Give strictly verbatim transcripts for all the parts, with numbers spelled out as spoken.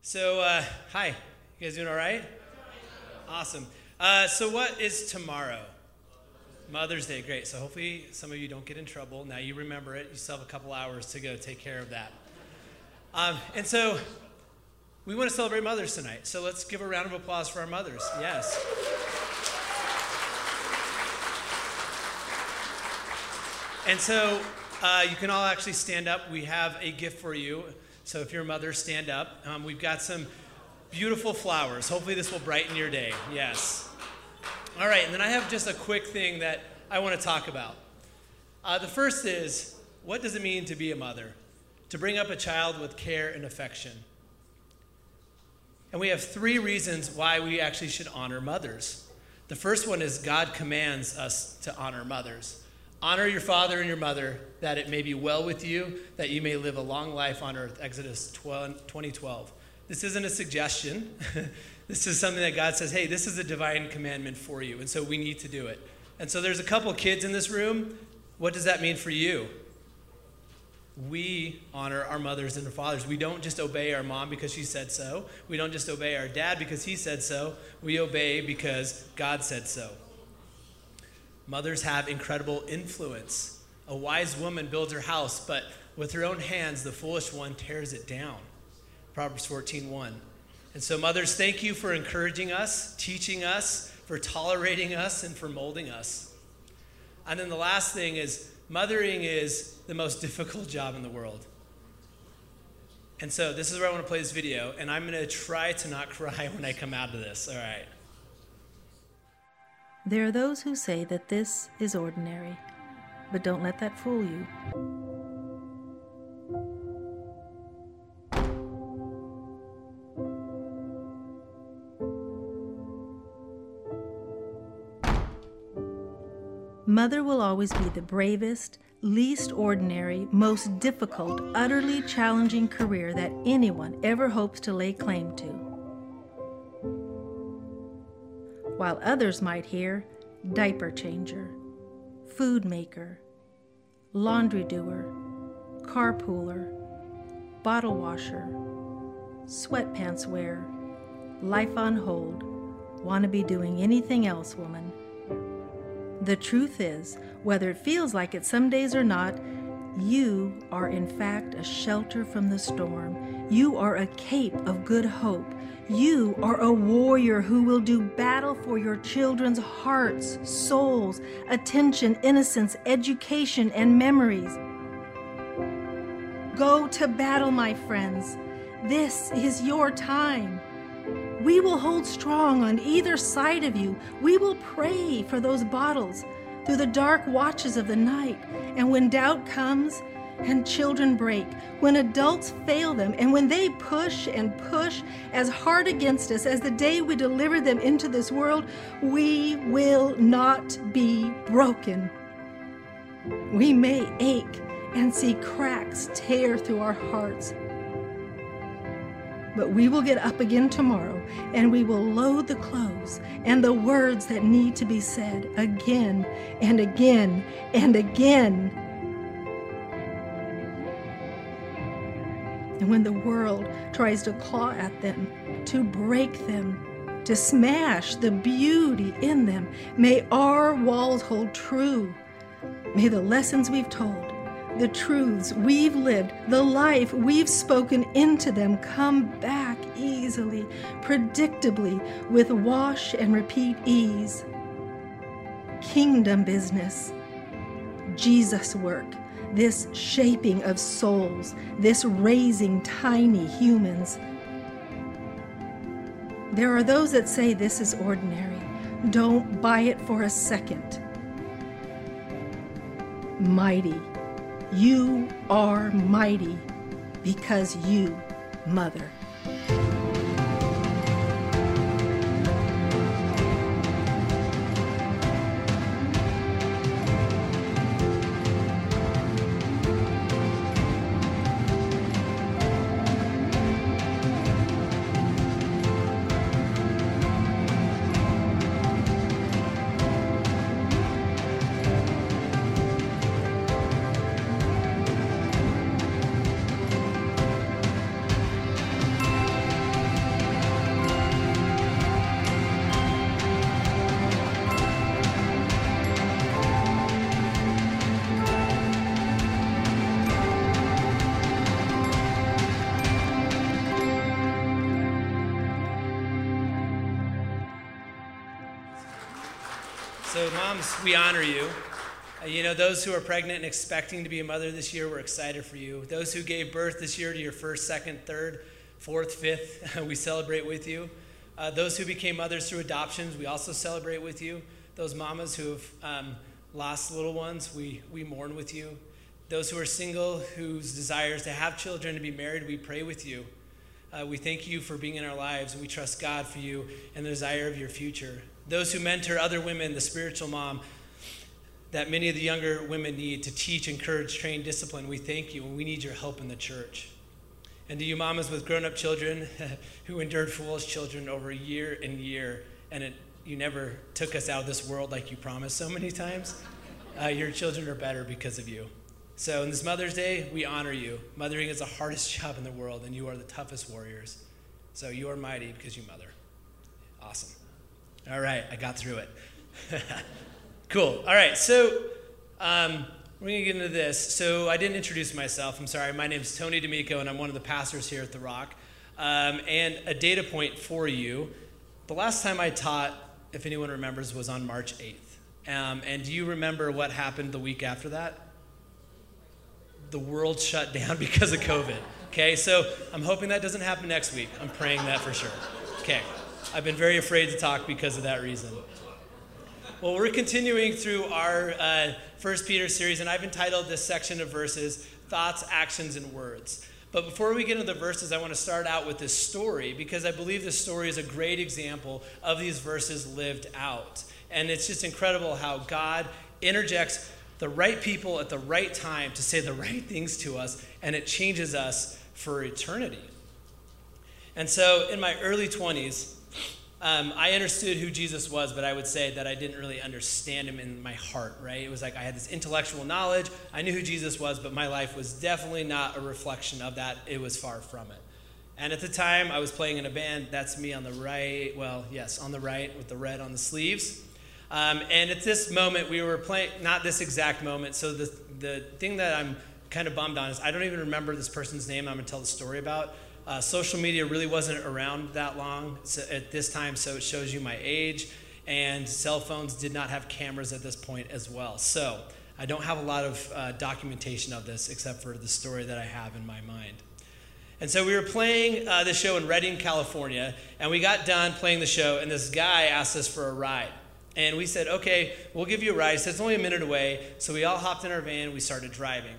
So, uh, hi. You guys doing all right? Awesome. Uh, so what is tomorrow? Mother's Day. Great. So hopefully some of you don't get in trouble. Now you remember it. You still have a couple hours to go take care of that. Um, and so we want to celebrate mothers tonight. So let's give a round of applause for our mothers. Yes. And so uh, you can all actually stand up. We have a gift for you. So if you're a mother, stand up. Um, we've got some beautiful flowers. Hopefully this will brighten your day. Yes. All right, and then I have just a quick thing that I want to talk about. Uh, the first is, what does it mean to be a mother? To bring up a child with care and affection. And we have three reasons why we actually should honor mothers. The first one is God commands us to honor mothers. Honor your father and your mother, that it may be well with you, that you may live a long life on earth. Exodus twenty twelve. This isn't a suggestion. This is something that God says, hey, this is a divine commandment for you, and so we need to do it. And so there's a couple kids in this room. What does that mean for you? We honor our mothers and our fathers. We don't just obey our mom because she said so. We don't just obey our dad because he said so. We obey because God said so. Mothers have incredible influence. A wise woman builds her house, but with her own hands, the foolish one tears it down. Proverbs fourteen one. And so mothers, thank you for encouraging us, teaching us, for tolerating us, and for molding us. And then the last thing is, mothering is the most difficult job in the world. And so this is where I want to play this video, and I'm going to try to not cry when I come out of this, all right? There are those who say that this is ordinary, but don't let that fool you. Mother will always be the bravest, least ordinary, most difficult, utterly challenging career that anyone ever hopes to lay claim to. While others might hear diaper changer, food maker, laundry doer, carpooler, bottle washer, sweatpants wearer, life on hold, wanna be doing anything else woman. The truth is, whether it feels like it some days or not, you are in fact a shelter from the storm. You are a cape of good hope. You are a warrior who will do battle for your children's hearts, souls, attention, innocence, education, and memories. Go to battle, my friends. This is your time. We will hold strong on either side of you. We will pray for those bottles through the dark watches of the night. And when doubt comes and children break, when adults fail them, and when they push and push as hard against us as the day we deliver them into this world, we will not be broken. We may ache and see cracks tear through our hearts, but we will get up again tomorrow, and we will load the clothes and the words that need to be said again and again and again. And when the world tries to claw at them, to break them, to smash the beauty in them, may our walls hold true. May the lessons we've told, the truths we've lived, the life we've spoken into them come back easily, predictably, with wash and repeat ease. Kingdom business, Jesus work, this shaping of souls, this raising tiny humans. There are those that say this is ordinary. Don't buy it for a second. Mighty. You are mighty because you, mother. So moms, we honor you. Uh, you know, those who are pregnant and expecting to be a mother this year, we're excited for you. Those who gave birth this year to your first, second, third, fourth, fifth, we celebrate with you. Uh, those who became mothers through adoptions, we also celebrate with you. Those mamas who have um, lost little ones, we, we mourn with you. Those who are single, whose desires to have children, to be married, we pray with you. Uh, we thank you for being in our lives, and we trust God for you and the desire of your future. Those who mentor other women, the spiritual mom that many of the younger women need to teach, encourage, train, discipline, we thank you, and we need your help in the church. And to you mamas with grown-up children who endured foolish children over year and year, and it, you never took us out of this world like you promised so many times, uh, your children are better because of you. So on this Mother's Day, we honor you. Mothering is the hardest job in the world, and you are the toughest warriors. So you are mighty because you mother. Awesome. All right, I got through it. Cool. All right, so um, we're going to get into this. So I didn't introduce myself. I'm sorry. My name is Tony D'Amico, and I'm one of the pastors here at The Rock. Um, and a data point for you. The last time I taught, if anyone remembers, was on March eighth. Um, and do you remember what happened the week after that? The world shut down because of COVID. Okay, so I'm hoping that doesn't happen next week. I'm praying that for sure. Okay. I've been very afraid to talk because of that reason. Well, we're continuing through our uh, First Peter series, and I've entitled this section of verses, Thoughts, Actions, and Words. But before we get into the verses, I want to start out with this story, because I believe this story is a great example of these verses lived out. And it's just incredible how God interjects the right people at the right time to say the right things to us, and it changes us for eternity. And so in my early twenties, Um, I understood who Jesus was, but I would say that I didn't really understand him in my heart, right? It was like I had this intellectual knowledge. I knew who Jesus was, but my life was definitely not a reflection of that. It was far from it. And at the time, I was playing in a band. That's me on the right. Well, yes, on the right with the red on the sleeves. Um, and at this moment, we were playing, not this exact moment. So the, the thing that I'm kind of bummed on is I don't even remember this person's name I'm going to tell the story about. Uh, social media really wasn't around that long at this time, so it shows you my age. And cell phones did not have cameras at this point as well. So I don't have a lot of uh, documentation of this except for the story that I have in my mind. And so we were playing uh, this show in Redding, California, and we got done playing the show, and this guy asked us for a ride. And we said, okay, we'll give you a ride. He said, it's only a minute away. So we all hopped in our van, we started driving.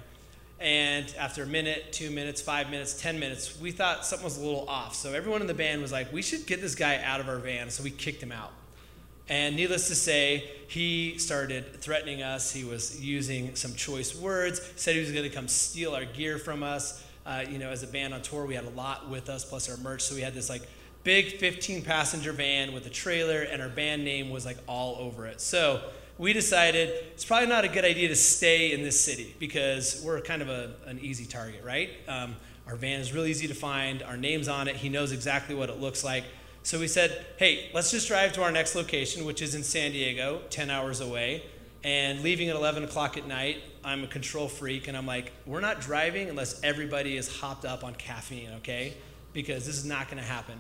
And after a minute, two minutes, five minutes, ten minutes, we thought something was a little off. So everyone in the band was like, we should get this guy out of our van. So we kicked him out. And needless to say, he started threatening us. He was using some choice words, said he was going to come steal our gear from us. Uh, you know, as a band on tour, we had a lot with us, plus our merch. So we had this like big fifteen passenger van with a trailer, and our band name was like all over it. So we decided it's probably not a good idea to stay in this city because we're kind of a, an easy target, right? Um, our van is really easy to find. Our name's on it. He knows exactly what it looks like. So we said, hey, let's just drive to our next location, which is in San Diego, ten hours away. And leaving at eleven o'clock at night, I'm a control freak, and I'm like, we're not driving unless everybody is hopped up on caffeine, okay? Because this is not going to happen.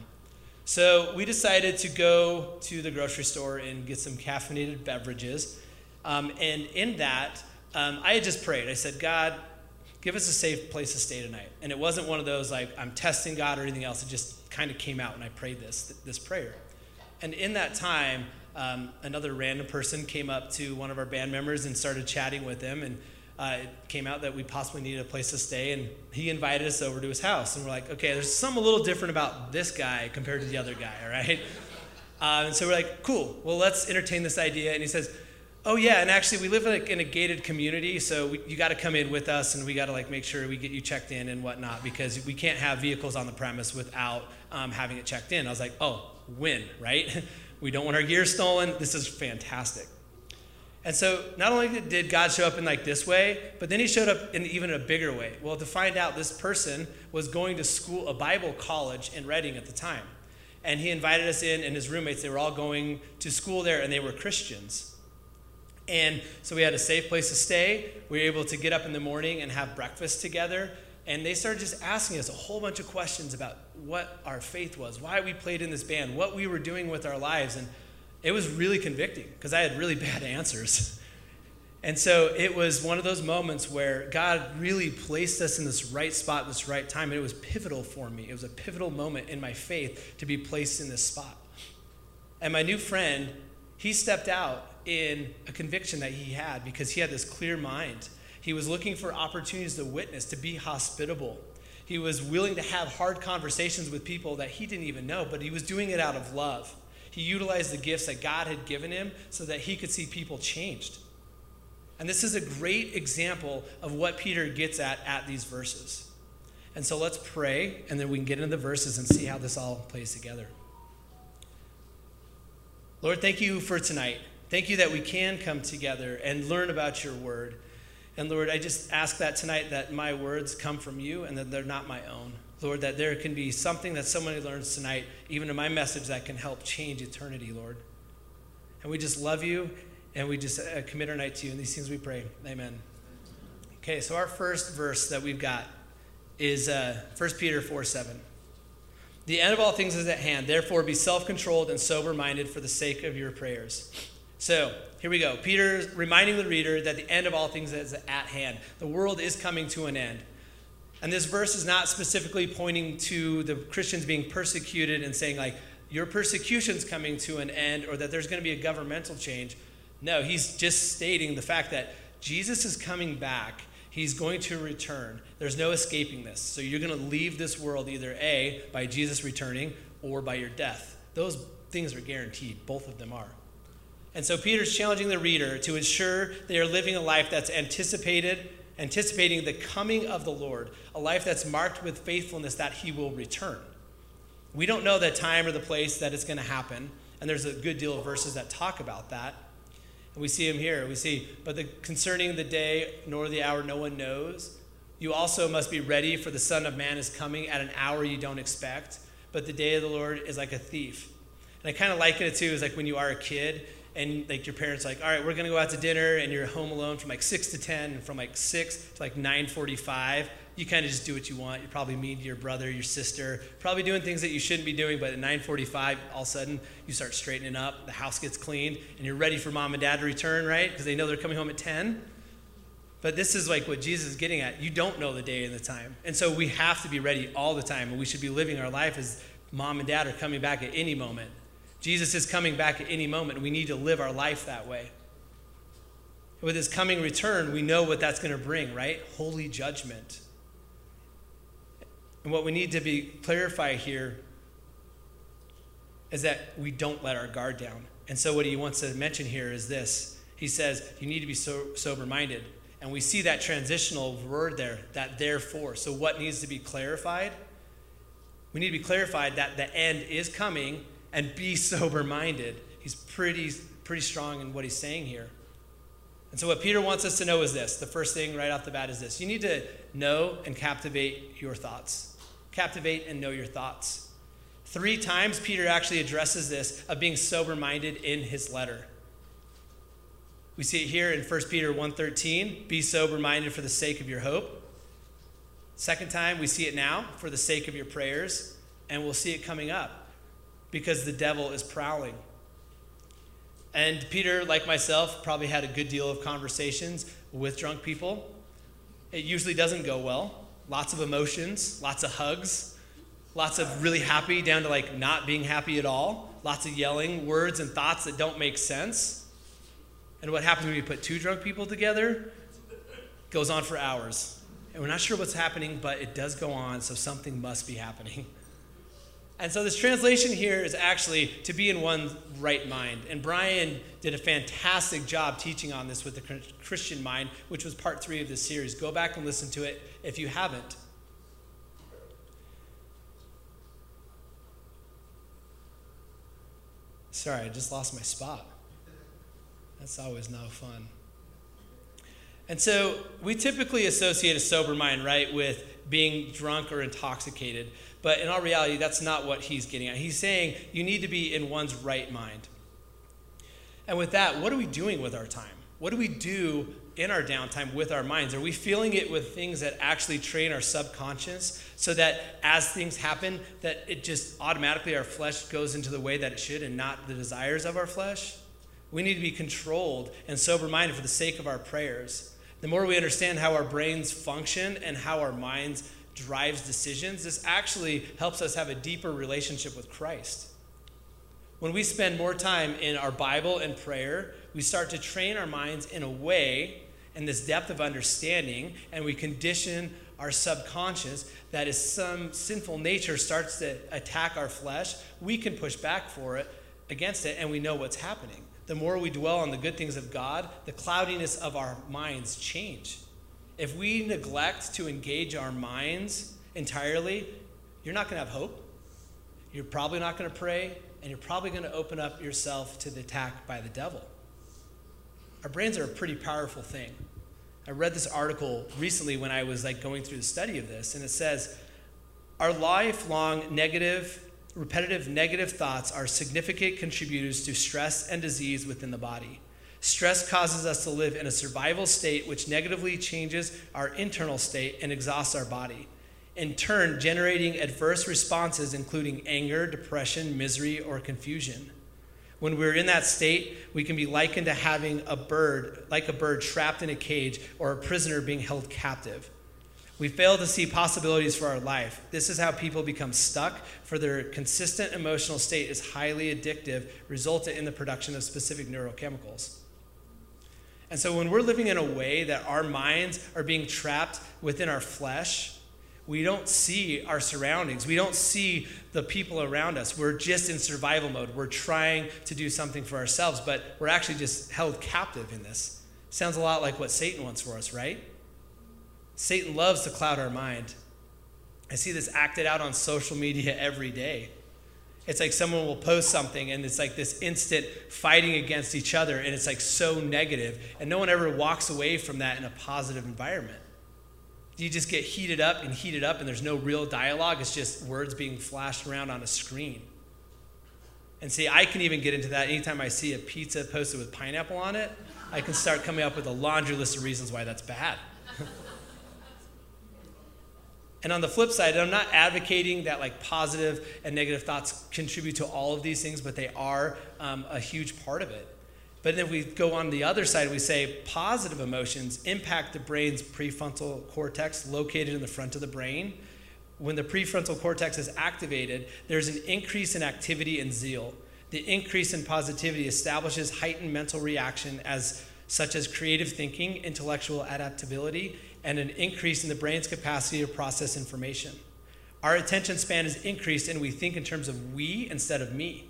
So we decided to go to the grocery store and get some caffeinated beverages. Um, and in that, um, I had just prayed. I said, God, give us a safe place to stay tonight. And it wasn't one of those like I'm testing God or anything else. It just kind of came out when I prayed this, this prayer. And in that time, um, another random person came up to one of our band members and started chatting with him. And uh, it came out that we possibly needed a place to stay, and he invited us over to his house. And we're like, okay, there's something a little different about this guy compared to the other guy, all right? Uh, and so we're like, cool, well, let's entertain this idea. And he says, oh, yeah, and actually we live in a, in a gated community, so we, you got to come in with us, and we got to like make sure we get you checked in and whatnot, because we can't have vehicles on the premise without um, having it checked in. I was like, oh, win, right? We don't want our gear stolen. This is fantastic. And so not only did God show up in like this way, but then he showed up in even a bigger way. Well, to find out, this person was going to school, a Bible college in Redding at the time. And he invited us in, and his roommates, they were all going to school there, and they were Christians. And so we had a safe place to stay. We were able to get up in the morning and have breakfast together. And they started just asking us a whole bunch of questions about what our faith was, why we played in this band, what we were doing with our lives. And It was really convicting because I had really bad answers. And so it was one of those moments where God really placed us in this right spot, at this right time, and it was pivotal for me. It was a pivotal moment in my faith to be placed in this spot. And my new friend, he stepped out in a conviction that he had because he had this clear mind. He was looking for opportunities to witness, to be hospitable. He was willing to have hard conversations with people that he didn't even know, but he was doing it out of love. He utilized the gifts that God had given him so that he could see people changed. And this is a great example of what Peter gets at at these verses. And so let's pray, and then we can get into the verses and see how this all plays together. Lord, thank you for tonight. Thank you that we can come together and learn about your word. And Lord, I just ask that tonight that my words come from you and that they're not my own. Lord, that there can be something that somebody learns tonight, even in my message, that can help change eternity, Lord. And we just love you, and we just uh, commit our night to you. In these things we pray. Amen. Okay, so our first verse that we've got is uh, First Peter four seven. The end of all things is at hand. Therefore, be self-controlled and sober-minded for the sake of your prayers. So, here we go. Peter's reminding the reader that the end of all things is at hand. The world is coming to an end. And this verse is not specifically pointing to the Christians being persecuted and saying, like, your persecution's coming to an end or that there's going to be a governmental change. No, he's just stating the fact that Jesus is coming back. He's going to return. There's no escaping this. So you're going to leave this world either A, by Jesus returning, or by your death. Those things are guaranteed. Both of them are. And so Peter's challenging the reader to ensure they are living a life that's anticipated, anticipating the coming of the Lord, a life that's marked with faithfulness that he will return. We don't know the time or the place that it's going to happen, and there's a good deal of verses that talk about that. And we see him here. We see, but the, concerning the day nor the hour no one knows. You also must be ready, for the Son of Man is coming at an hour you don't expect. But the day of the Lord is like a thief. And I kind of liken it too, is like when you are a kid, and like your parents are like, all right, we're going to go out to dinner, and you're home alone from like six to ten, and from like six to like nine forty-five. You kind of just do what you want. You're probably mean to your brother, your sister, probably doing things that you shouldn't be doing, but at nine forty-five, all of a sudden, you start straightening up, the house gets cleaned, and you're ready for mom and dad to return, right? Because they know they're coming home at ten. But this is like what Jesus is getting at. You don't know the day and the time. And so we have to be ready all the time, and we should be living our life as mom and dad are coming back at any moment. Jesus is coming back at any moment. We need to live our life that way. With his coming return, we know what that's going to bring, right? Holy judgment. And what we need to be clarify here is that we don't let our guard down. And so what he wants to mention here is this. He says, you need to be so, sober-minded. And we see that transitional word there, that therefore. So what needs to be clarified? We need to be clarified that the end is coming, and be sober-minded. He's pretty, pretty strong in what he's saying here. And so what Peter wants us to know is this. The first thing right off the bat is this. You need to know and captivate your thoughts. Captivate and know your thoughts. Three times Peter actually addresses this of being sober-minded in his letter. We see it here in First Peter one thirteen. Be sober-minded for the sake of your hope. Second time, we see it now for the sake of your prayers. And we'll see it coming up, because the devil is prowling. And Peter, like myself, probably had a good deal of conversations with drunk people. It usually doesn't go well. Lots of emotions, lots of hugs, lots of really happy down to like not being happy at all, lots of yelling, words and thoughts that don't make sense. And what happens when you put two drunk people together? It goes on for hours. And we're not sure what's happening, but it does go on, so something must be happening. And so this translation here is actually to be in one's right mind. And Brian did a fantastic job teaching on this with the Christian mind, which was part three of this series. Go back and listen to it if you haven't. Sorry, I just lost my spot. That's always no fun. And so we typically associate a sober mind, right, with being drunk or intoxicated. But in all reality, that's not what he's getting at. He's saying you need to be in one's right mind. And with that, what are we doing with our time? What do we do in our downtime with our minds? Are we filling it with things that actually train our subconscious so that as things happen, that it just automatically our flesh goes into the way that it should and not the desires of our flesh? We need to be controlled and sober-minded for the sake of our prayers. The more we understand how our brains function and how our minds drives decisions, this actually helps us have a deeper relationship with Christ. When we spend more time in our Bible and prayer, we start to train our minds in a way, in this depth of understanding, and we condition our subconscious that as some sinful nature starts to attack our flesh, we can push back for it, against it, and we know what's happening. The more we dwell on the good things of God, the cloudiness of our minds change. If we neglect to engage our minds entirely, you're not going to have hope. You're probably not going to pray, and you're probably going to open up yourself to the attack by the devil. Our brains are a pretty powerful thing. I read this article recently when I was like going through the study of this, and it says, our lifelong negative, repetitive negative thoughts are significant contributors to stress and disease within the body. Stress causes us to live in a survival state which negatively changes our internal state and exhausts our body, in turn generating adverse responses including anger, depression, misery, or confusion. When we're in that state, we can be likened to having a bird, like a bird trapped in a cage or a prisoner being held captive. We fail to see possibilities for our life. This is how people become stuck, for their consistent emotional state is highly addictive, resulting in the production of specific neurochemicals. And so when we're living in a way that our minds are being trapped within our flesh, we don't see our surroundings. We don't see the people around us. We're just in survival mode. We're trying to do something for ourselves, but we're actually just held captive in this. Sounds a lot like what Satan wants for us, right? Satan loves to cloud our mind. I see this acted out on social media every day. It's like someone will post something and it's like this instant fighting against each other, and it's like so negative, and no one ever walks away from that in a positive environment. You just get heated up and heated up, and there's no real dialogue. It's just words being flashed around on a screen. And see, I can even get into that. Anytime I see a pizza posted with pineapple on it, I can start coming up with a laundry list of reasons why that's bad. And on the flip side, I'm not advocating that like positive and negative thoughts contribute to all of these things, but they are um, a huge part of it. But then if we go on the other side, we say positive emotions impact the brain's prefrontal cortex located in the front of the brain. When the prefrontal cortex is activated, there's an increase in activity and zeal. The increase in positivity establishes heightened mental reaction as such as creative thinking, intellectual adaptability, and an increase in the brain's capacity to process information. Our attention span is increased, and we think in terms of we instead of me.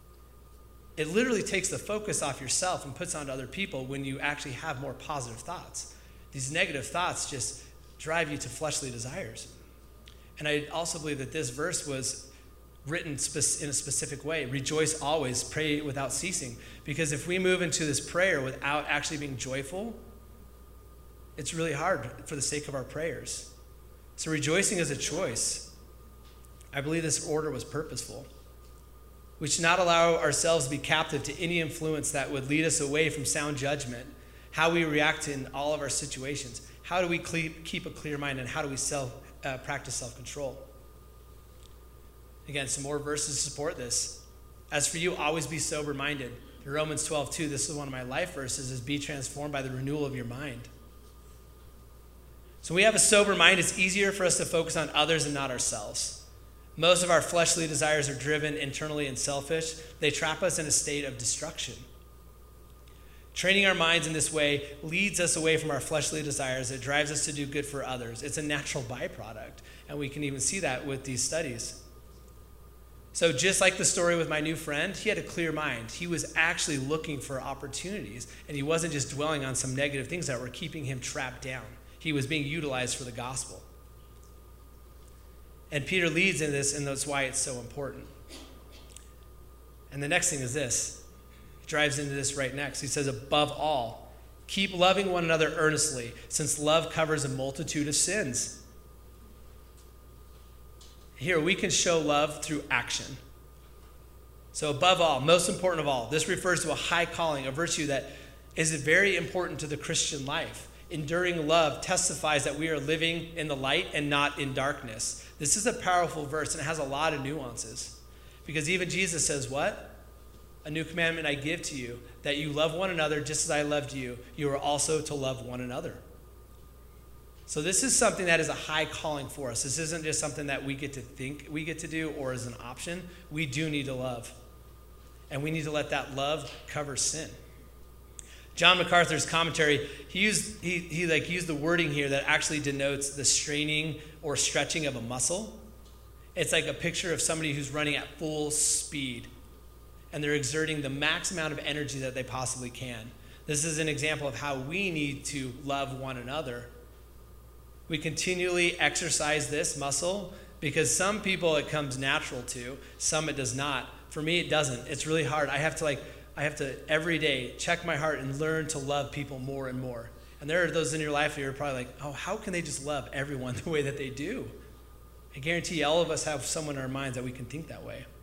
It literally takes the focus off yourself and puts onto other people when you actually have more positive thoughts. These negative thoughts just drive you to fleshly desires. And I also believe that this verse was written in a specific way. Rejoice always, pray without ceasing. Because if we move into this prayer without actually being joyful, it's really hard for the sake of our prayers. So rejoicing is a choice. I believe this order was purposeful. We should not allow ourselves to be captive to any influence that would lead us away from sound judgment, how we react in all of our situations. How do we keep a clear mind, and how do we self, uh, practice self-control? Again, some more verses to support this. As for you, always be sober-minded. In Romans twelve two, this is one of my life verses, is be transformed by the renewal of your mind. So when we have a sober mind, it's easier for us to focus on others and not ourselves. Most of our fleshly desires are driven internally and selfish. They trap us in a state of destruction. Training our minds in this way leads us away from our fleshly desires. It drives us to do good for others. It's a natural byproduct, and we can even see that with these studies. So just like the story with my new friend, he had a clear mind. He was actually looking for opportunities, and he wasn't just dwelling on some negative things that were keeping him trapped down. He was being utilized for the gospel. And Peter leads in this, and that's why it's so important. And the next thing is this. He drives into this right next. He says, above all, keep loving one another earnestly, since love covers a multitude of sins. Here, we can show love through action. So above all, most important of all, this refers to a high calling, a virtue that is very important to the Christian life. Enduring love testifies that we are living in the light and not in darkness. This is a powerful verse, and it has a lot of nuances. Because even Jesus says, what? A new commandment I give to you, that you love one another just as I loved you. You are also to love one another. So this is something that is a high calling for us. This isn't just something that we get to think we get to do or as an option. We do need to love. And we need to let that love cover sin. John MacArthur's commentary, he used he he like used the wording here that actually denotes the straining or stretching of a muscle. It's like a picture of somebody who's running at full speed, and they're exerting the max amount of energy that they possibly can. This is an example of how we need to love one another. We continually exercise this muscle because some people it comes natural to, some it does not. For me, it doesn't. It's really hard. I have to like, I have to every day check my heart and learn to love people more and more. And there are those in your life that you're probably like, oh, how can they just love everyone the way that they do? I guarantee you, all of us have someone in our minds that we can think that way.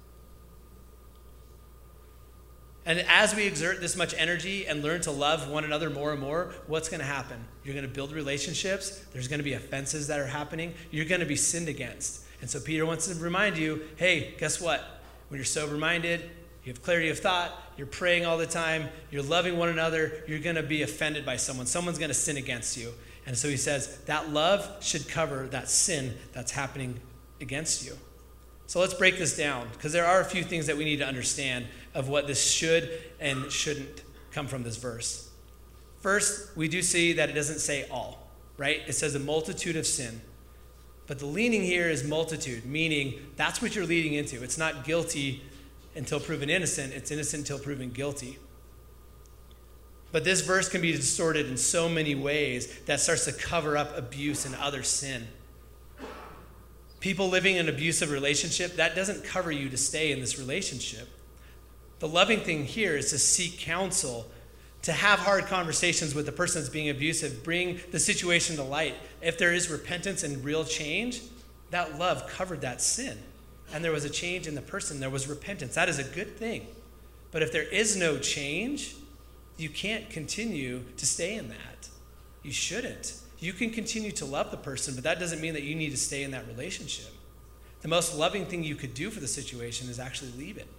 And as we exert this much energy and learn to love one another more and more, what's going to happen? You're going to build relationships. There's going to be offenses that are happening. You're going to be sinned against. And so Peter wants to remind you, hey, guess what? When you're sober-minded, you have clarity of thought, you're praying all the time, you're loving one another, you're going to be offended by someone. Someone's going to sin against you. And so he says that love should cover that sin that's happening against you. So let's break this down, because there are a few things that we need to understand of what this should and shouldn't come from this verse. First, we do see that it doesn't say all, right? It says a multitude of sin. But the leaning here is multitude, meaning that's what you're leading into. It's not guilty until proven innocent. It's innocent until proven guilty. But this verse can be distorted in so many ways that starts to cover up abuse and other sin. People living in an abusive relationship, that doesn't cover you to stay in this relationship. The loving thing here is to seek counsel, to have hard conversations with the person that's being abusive, bring the situation to light. If there is repentance and real change, that love covered that sin. And there was a change in the person, there was repentance. That is a good thing. But if there is no change, you can't continue to stay in that. You shouldn't. You can continue to love the person, but that doesn't mean that you need to stay in that relationship. The most loving thing you could do for the situation is actually leave it.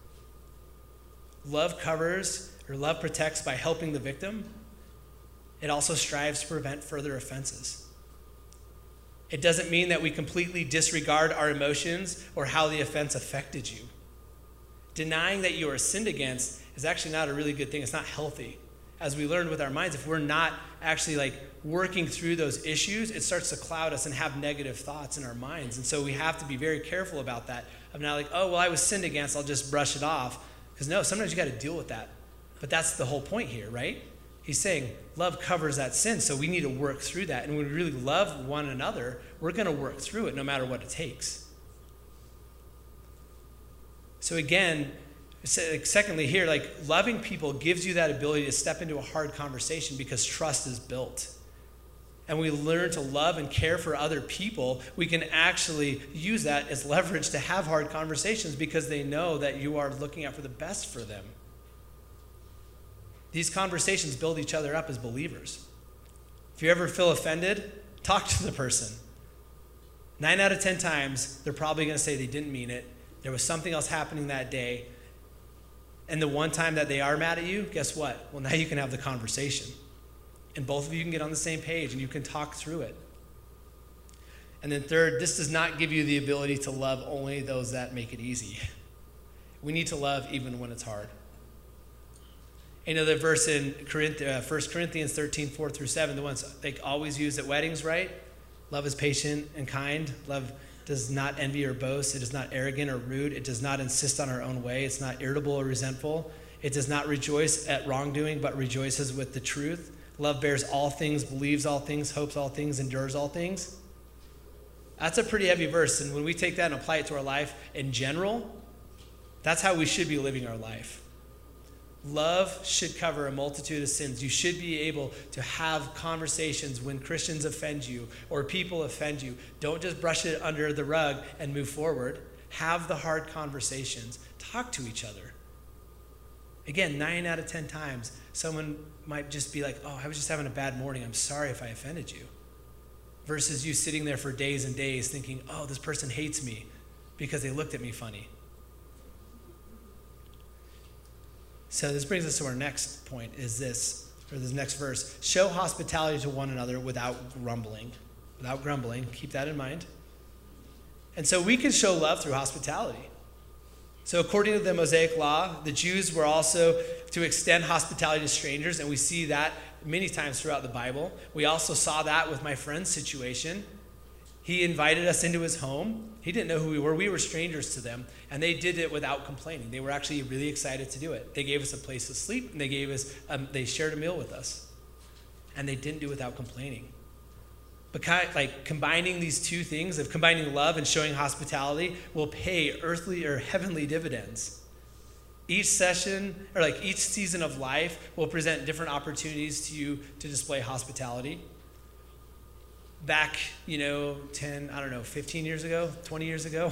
Love covers, or love protects by helping the victim. It also strives to prevent further offenses. It doesn't mean that we completely disregard our emotions or how the offense affected you. Denying that you are sinned against is actually not a really good thing. It's not healthy. As we learned with our minds, if we're not actually like working through those issues, it starts to cloud us and have negative thoughts in our minds. And so we have to be very careful about that. Of not like, oh, well, I was sinned against, I'll just brush it off. Because no, sometimes you got to deal with that. But that's the whole point here, right? He's saying love covers that sin, so we need to work through that. And when we really love one another, we're going to work through it no matter what it takes. So again, secondly here, like loving people gives you that ability to step into a hard conversation because trust is built. And we learn to love and care for other people, we can actually use that as leverage to have hard conversations because they know that you are looking out for the best for them. These conversations build each other up as believers. If you ever feel offended, talk to the person. Nine out of ten times, they're probably going to say they didn't mean it. There was something else happening that day. And the one time that they are mad at you, guess what? Well, now you can have the conversation. And both of you can get on the same page and you can talk through it. And then third, this does not give you the ability to love only those that make it easy. We need to love even when it's hard. Another verse in First Corinthians thirteen, four through seven, the ones they always use at weddings, right? Love is patient and kind. Love does not envy or boast. It is not arrogant or rude. It does not insist on our own way. It's not irritable or resentful. It does not rejoice at wrongdoing, but rejoices with the truth. Love bears all things, believes all things, hopes all things, endures all things. That's a pretty heavy verse. And when we take that and apply it to our life in general, that's how we should be living our life. Love should cover a multitude of sins. You should be able to have conversations when Christians offend you or people offend you. Don't just brush it under the rug and move forward. Have the hard conversations. Talk to each other. Again, nine out of ten times, someone might just be like, oh, I was just having a bad morning. I'm sorry if I offended you. Versus you sitting there for days and days thinking, oh, this person hates me because they looked at me funny. So this brings us to our next point, is this, or this next verse. Show hospitality to one another without grumbling. Without grumbling. Keep that in mind. And so we can show love through hospitality. So according to the Mosaic Law, the Jews were also to extend hospitality to strangers, and we see that many times throughout the Bible. We also saw that with my friend's situation. He invited us into his home. He didn't know who we were. We were strangers to them, and they did it without complaining. They were actually really excited to do it. They gave us a place to sleep, and they gave us, um, they shared a meal with us, and they didn't do it without complaining. But kind of like combining these two things of combining love and showing hospitality will pay earthly or heavenly dividends. Each session, or like each season of life, will present different opportunities to you to display hospitality. Back, you know, ten, I don't know, fifteen years ago, twenty years ago,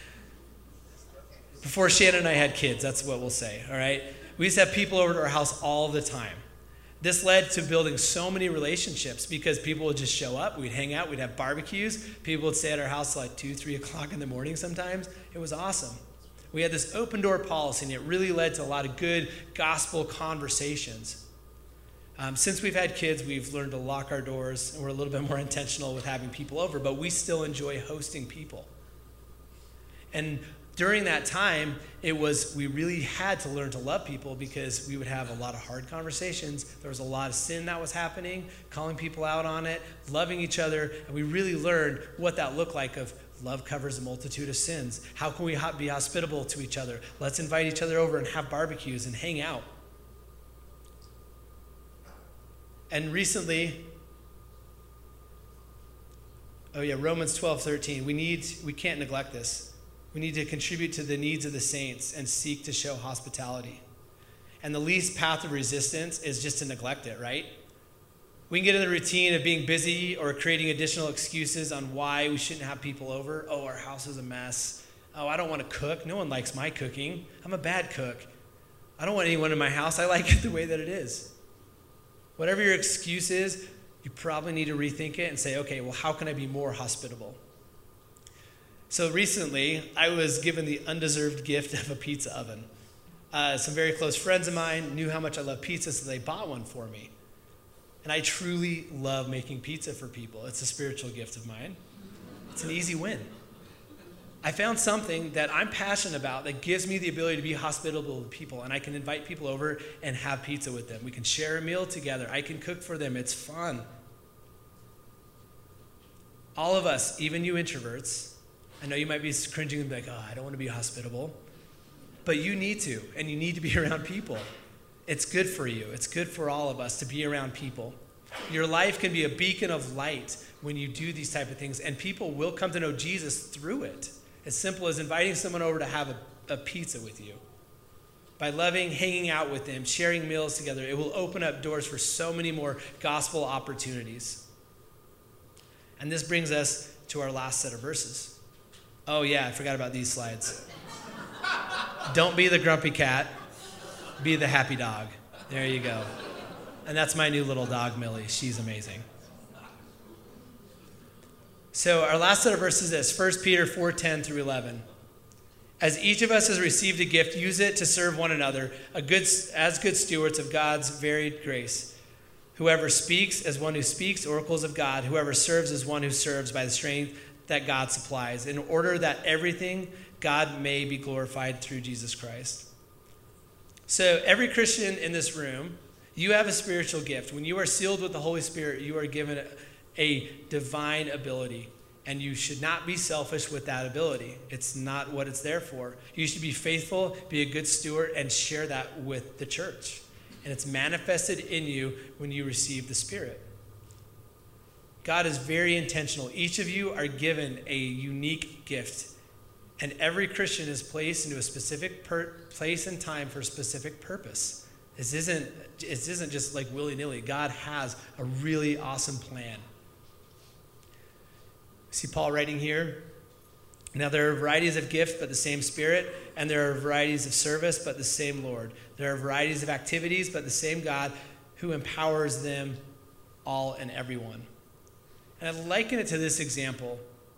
before Shannon and I had kids, that's what we'll say, all right? We used to have people over to our house all the time. This led to building so many relationships because people would just show up, we'd hang out, we'd have barbecues, people would stay at our house till like two, three o'clock in the morning sometimes. It was awesome. We had this open door policy, and it really led to a lot of good gospel conversations. Um, since we've had kids, we've learned to lock our doors, and we're a little bit more intentional with having people over, but we still enjoy hosting people. And during that time, it was, we really had to learn to love people because we would have a lot of hard conversations. There was a lot of sin that was happening, calling people out on it, loving each other, and we really learned what that looked like of love covers a multitude of sins. How can we be hospitable to each other? Let's invite each other over and have barbecues and hang out. And recently, oh yeah, Romans twelve thirteen. We need, we can't neglect this. We need to contribute to the needs of the saints and seek to show hospitality. And the least path of resistance is just to neglect it, right? We can get in the routine of being busy or creating additional excuses on why we shouldn't have people over. Oh, our house is a mess. Oh, I don't want to cook. No one likes my cooking. I'm a bad cook. I don't want anyone in my house. I like it the way that it is. Whatever your excuse is, you probably need to rethink it and say, okay, well, how can I be more hospitable? So recently, I was given the undeserved gift of a pizza oven. Uh, some very close friends of mine knew how much I love pizza, so they bought one for me. And I truly love making pizza for people. It's a spiritual gift of mine. It's an easy win. I found something that I'm passionate about that gives me the ability to be hospitable to people, and I can invite people over and have pizza with them. We can share a meal together. I can cook for them. It's fun. All of us, even you introverts, I know you might be cringing and be like, oh, I don't want to be hospitable. But you need to, and you need to be around people. It's good for you. It's good for all of us to be around people. Your life can be a beacon of light when you do these type of things, and people will come to know Jesus through it. As simple as inviting someone over to have a, a pizza with you. By loving, hanging out with them, sharing meals together, it will open up doors for so many more gospel opportunities. And this brings us to our last set of verses. Oh yeah, I forgot about these slides. Don't be the grumpy cat, be the happy dog. There you go. And that's my new little dog, Millie. She's amazing. So our last set of verses is First Peter four ten through eleven. As each of us has received a gift, use it to serve one another, a good, as good stewards of God's varied grace. Whoever speaks as one who speaks oracles of God. Whoever serves as one who serves by the strength that God supplies, in order that everything God may be glorified through Jesus Christ. So every Christian in this room, you have a spiritual gift. When you are sealed with the Holy Spirit, you are given a, a divine ability. And you should not be selfish with that ability. It's not what it's there for. You should be faithful, be a good steward, and share that with the church. And it's manifested in you when you receive the Spirit. God is very intentional. Each of you are given a unique gift. And every Christian is placed into a specific per- place and time for a specific purpose. This isn't, this isn't just like willy-nilly. God has a really awesome plan. See Paul writing here, Now there are varieties of gifts, but the same Spirit, and there are varieties of service, but the same Lord. There are varieties of activities, but the same God who empowers them all and everyone. And I liken it to this example.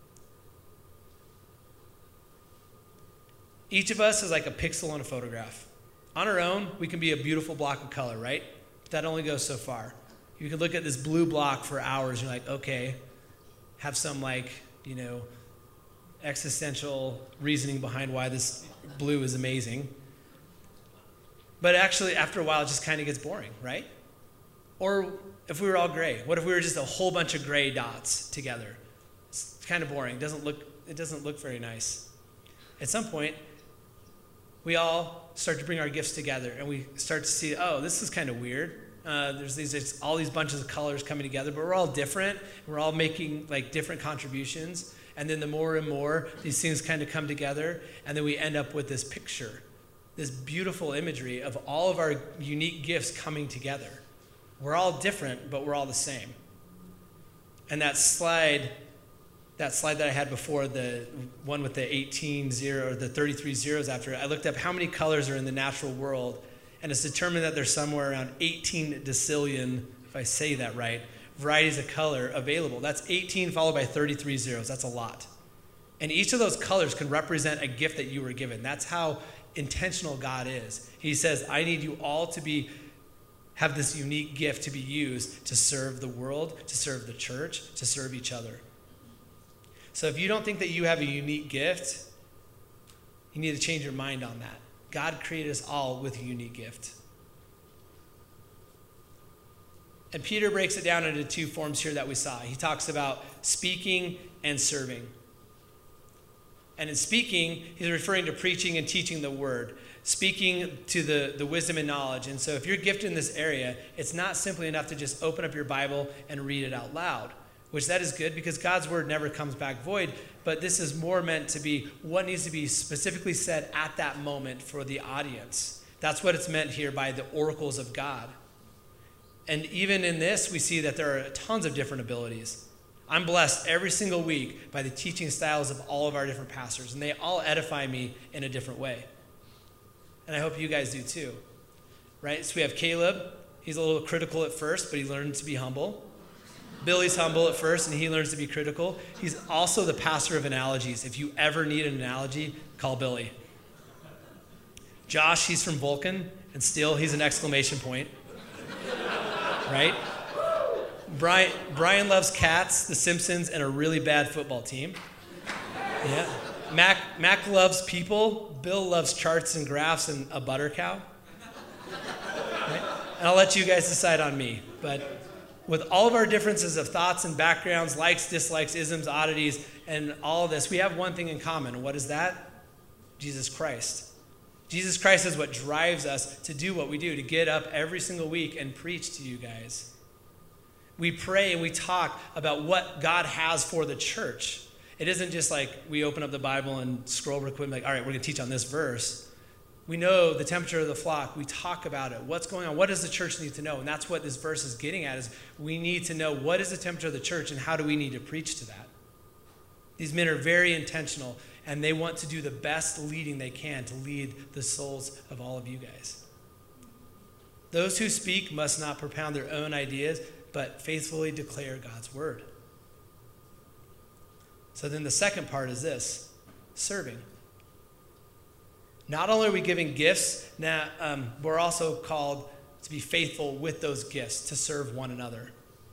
Each of us is like a pixel in a photograph. On our own, we can be a beautiful block of color, right? But that only goes so far. You can look at this blue block for hours, and you're like, okay, have some like, you know, existential reasoning behind why this blue is amazing. But actually, after a while, it just kind of gets boring, right? Or if we were all gray, what if we were just a whole bunch of gray dots together? It's kind of boring. It doesn't look, it doesn't look very nice. At some point, we all start to bring our gifts together, and we start to see, oh, this is kind of weird. Uh, there's these it's all these bunches of colors coming together, but we're all different. We're all making like different contributions. And then the more and more these things kind of come together, and then we end up with this picture, this beautiful imagery of all of our unique gifts coming together. We're all different, but we're all the same. And that slide, that slide that I had before, the one with the eighteen zero, or the thirty-three zeros after it, I looked up how many colors are in the natural world, and it's determined that there's somewhere around eighteen decillion, if I say that right, varieties of color available. That's eighteen followed by thirty-three zeros. That's a lot. And each of those colors can represent a gift that you were given. That's how intentional God is. He says, I need you all to be have this unique gift to be used to serve the world, to serve the church, to serve each other. So if you don't think that you have a unique gift, you need to change your mind on that. God created us all with a unique gift. And Peter breaks it down into two forms here that we saw. He talks about speaking and serving. And in speaking, he's referring to preaching and teaching the word, speaking to the, the wisdom and knowledge. And so if you're gifted in this area, it's not simply enough to just open up your Bible and read it out loud, which that is good because God's word never comes back void. But this is more meant to be what needs to be specifically said at that moment for the audience. That's what it's meant here by the oracles of God. And even in this, we see that there are tons of different abilities. I'm blessed every single week by the teaching styles of all of our different pastors, and they all edify me in a different way. And I hope you guys do too, right? So we have Caleb. He's a little critical at first, but he learned to be humble. Billy's humble at first, and he learns to be critical. He's also the pastor of analogies. If you ever need an analogy, call Billy. Josh, he's from Vulcan, and still he's an exclamation point, right? Brian, Brian loves cats, The Simpsons, and a really bad football team. Yeah. Mac, Mac loves people. Bill loves charts and graphs and a butter cow. Right? And I'll let you guys decide on me. But with all of our differences of thoughts and backgrounds, likes, dislikes, isms, oddities, and all of this, we have one thing in common. What is that? Jesus Christ. Jesus Christ is what drives us to do what we do, to get up every single week and preach to you guys. We pray and we talk about what God has for the church. It isn't just like we open up the Bible and scroll real quick and be like, all right, we're going to teach on this verse. We know the temperature of the flock. We talk about it. What's going on? What does the church need to know? And that's what this verse is getting at, is we need to know what is the temperature of the church and how do we need to preach to that. These men are very intentional, and they want to do the best leading they can to lead the souls of all of you guys. Those who speak must not propound their own ideas, but faithfully declare God's word. So then the second part is this, serving. Not only are we giving gifts, now um, we're also called to be faithful with those gifts, to serve one another.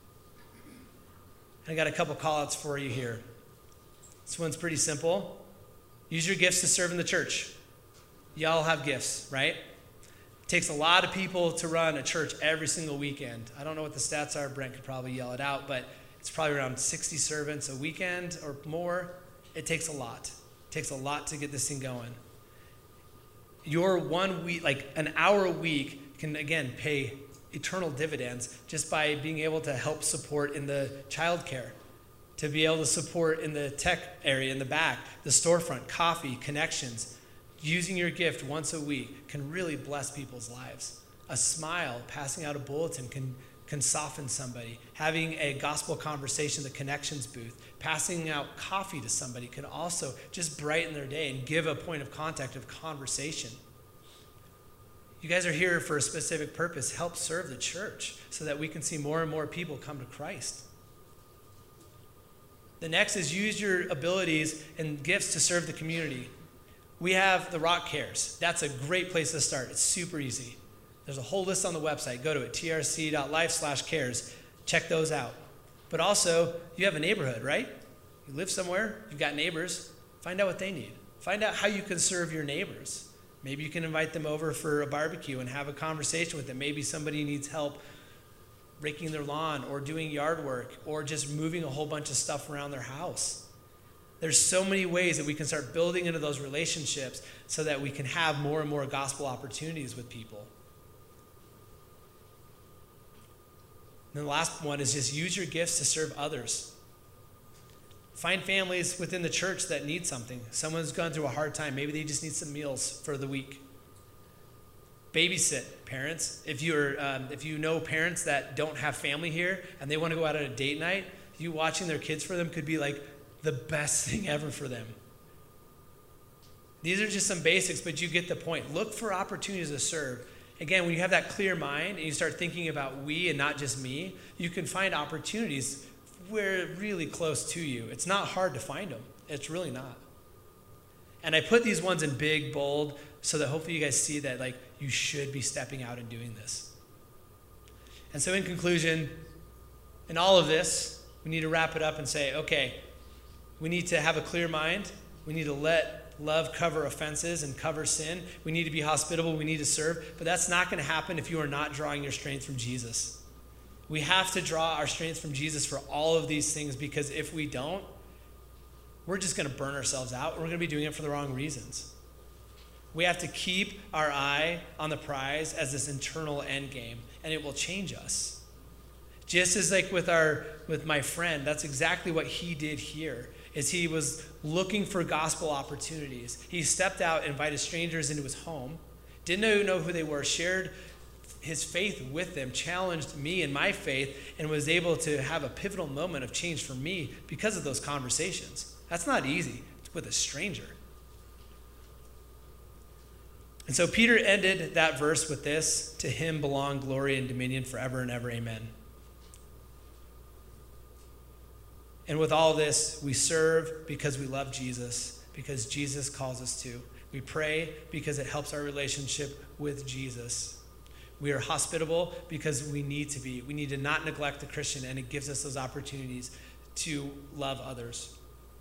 I got a couple call-outs for you here. This one's pretty simple. Use your gifts to serve in the church. Y'all have gifts, right? It takes a lot of people to run a church every single weekend. I don't know what the stats are. Brent could probably yell it out, but it's probably around sixty servants a weekend or more. It takes a lot. It takes a lot to get this thing going. Your one week, like an hour a week, can again pay eternal dividends just by being able to help support in the childcare, to be able to support in the tech area in the back, the storefront, coffee, connections. Using your gift once a week can really bless people's lives. A smile, passing out a bulletin can can soften somebody. Having a gospel conversation, the connections booth, passing out coffee to somebody can also just brighten their day and give a point of contact of conversation. You guys are here for a specific purpose. Help serve the church so that we can see more and more people come to Christ. The next is use your abilities and gifts to serve the community. We have the Rock Cares. That's a great place to start. It's super easy. There's a whole list on the website. Go to it, t r c dot life slash cares. Check those out. But also, you have a neighborhood, right? You live somewhere. You've got neighbors. Find out what they need. Find out how you can serve your neighbors. Maybe you can invite them over for a barbecue and have a conversation with them. Maybe somebody needs help raking their lawn or doing yard work or just moving a whole bunch of stuff around their house. There's so many ways that we can start building into those relationships so that we can have more and more gospel opportunities with people. And the last one is just use your gifts to serve others. Find families within the church that need something. Someone's gone through a hard time. Maybe they just need some meals for the week. Babysit, parents. If you're, um, if you know parents that don't have family here and they want to go out on a date night, you watching their kids for them could be like the best thing ever for them. These are just some basics, but you get the point. Look for opportunities to serve. Again, when you have that clear mind and you start thinking about we and not just me, you can find opportunities where really close to you. It's not hard to find them. It's really not. And I put these ones in big, bold, so that hopefully you guys see that like you should be stepping out and doing this. And so in conclusion, in all of this, we need to wrap it up and say, okay, we need to have a clear mind. We need to let love cover offenses and cover sin. We need to be hospitable. We need to serve. But that's not going to happen if you are not drawing your strength from Jesus. We have to draw our strength from Jesus for all of these things, because if we don't, we're just going to burn ourselves out. We're going to be doing it for the wrong reasons. We have to keep our eye on the prize as this internal end game, and it will change us. Just as like with our with my friend, that's exactly what he did here. Is he was looking for gospel opportunities. He stepped out, invited strangers into his home, didn't even know who they were, shared his faith with them, challenged me in my faith, and was able to have a pivotal moment of change for me because of those conversations. That's not easy. It's with a stranger. And so Peter ended that verse with this: to him belong glory and dominion forever and ever, amen. And with all this, we serve because we love Jesus, because Jesus calls us to. We pray because it helps our relationship with Jesus. We are hospitable because we need to be. We need to not neglect the Christian, and it gives us those opportunities to love others.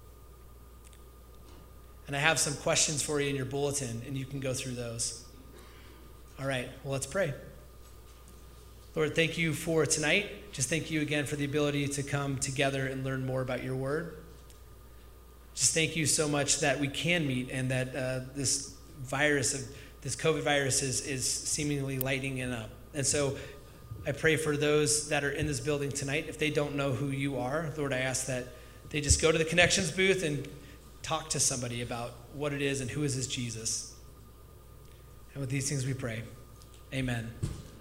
And I have some questions for you in your bulletin, and you can go through those. All right, well, let's pray. Lord, thank you for tonight. Just thank you again for the ability to come together and learn more about your word. Just thank you so much that we can meet, and that uh, this virus, of this COVID virus is, is seemingly lighting it up. And so I pray for those that are in this building tonight. If they don't know who you are, Lord, I ask that they just go to the connections booth and talk to somebody about what it is and who is this Jesus. And with these things we pray. Amen.